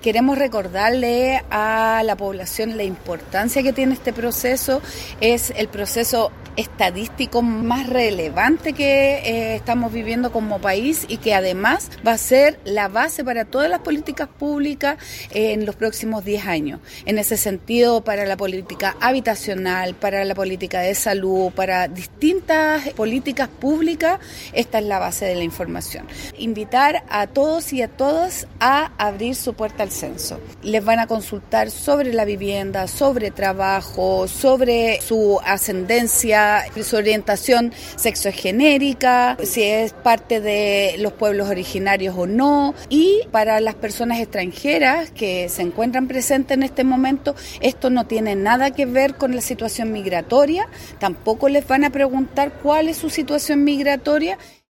Queremos recordarle a la población la importancia que tiene este proceso. Es el proceso estadístico más relevante que estamos viviendo como país y que además va a ser la base para todas las políticas públicas en los próximos 10 años. En ese sentido, para la política habitacional, para la política de salud, para distintas políticas públicas, esta es la base de la información. Invitar a todos y a todas a abrir su puerta al censo. Les van a consultar sobre la vivienda, sobre trabajo, sobre su ascendencia, su orientación sexogenérica, si es parte de los pueblos originarios o no. Y para las personas extranjeras que se encuentran presentes en este momento, esto no tiene nada que ver con la situación migratoria, tampoco les van a preguntar cuál es su situación migratoria.